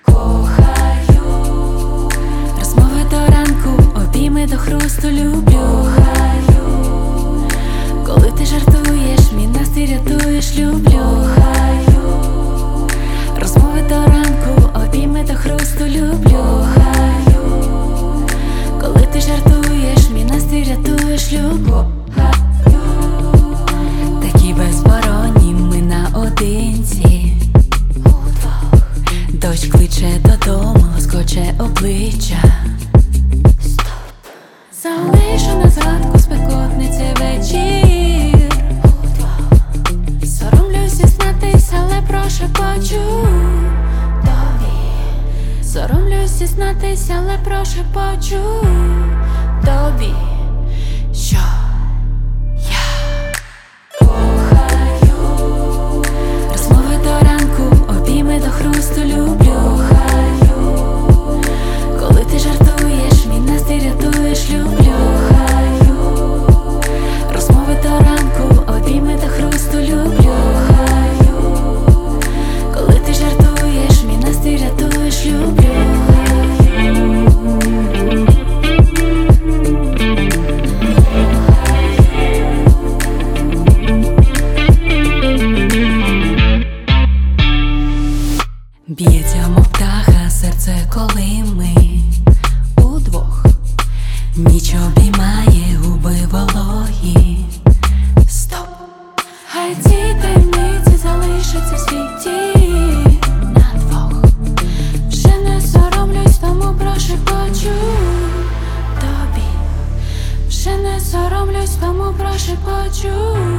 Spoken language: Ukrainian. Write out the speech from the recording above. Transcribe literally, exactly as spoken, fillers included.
кохаю, розмови до ранку, обійми до хрусту люблю. Кохаю, коли ти жартуєш, мій настрій рятуєш, люблю. Кохаю, розмови до ранку, обійми до хрусту люблю. Кохаю, коли ти жартуєш, мій настрій рятуєш, люблю. Такі безборонні ми наодинці, дощ кличе додому, скоче обличчя. Залишу на згадку спекотний цей вечір. Соромлюсь зізнатись, але прошепочу тобі. Соромлюсь зізнатись, але прошепочу тобі, що я кохаю, розмови до ранку, обійми до хрусту люблю. Кохаю, коли ти жартуєш, мій настрій рятуєш, люблю. Кохаю, розмови до ранку, обійми до хрусту люблю. Кохаю, коли ти жартуєш, мій настрій рятуєш, люблю. Б'ється, мов птаха, серце, коли ми удвох. Ніч обіймає губи вологі. Стоп! Хай ці таємниці залишаться в світі на двох. Вже не соромлюсь, тому прошепочу тобі. Вже не соромлюсь, тому прошепочу